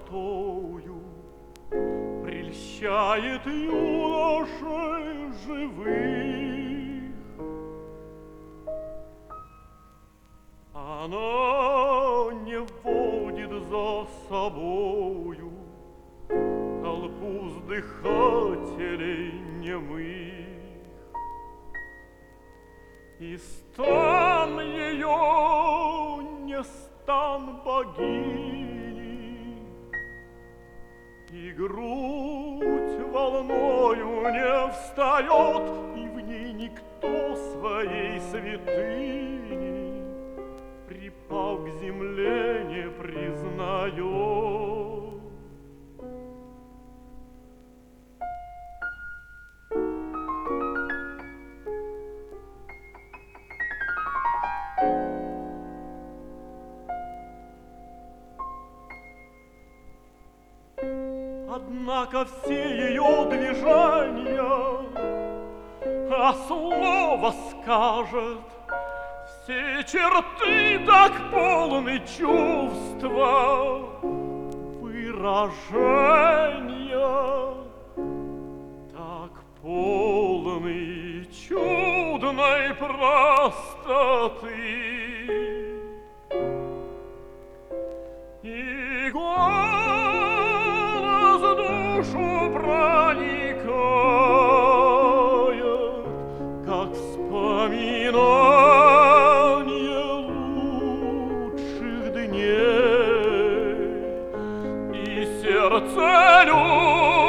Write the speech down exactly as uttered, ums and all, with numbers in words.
красотою прельщает юношей живых. Она не водит за собою толпу вздыхателей немых, и стан ее не стан богини, и грудь волною не встает, и в ней никто своей святыни, припав к земле, не признает. Однако все ее движения, а слово скажет, все черты так полны чувства, выражения, так полны чудной простоты. И голос душу проникает, как вспоминание лучших дней, и сердце любит.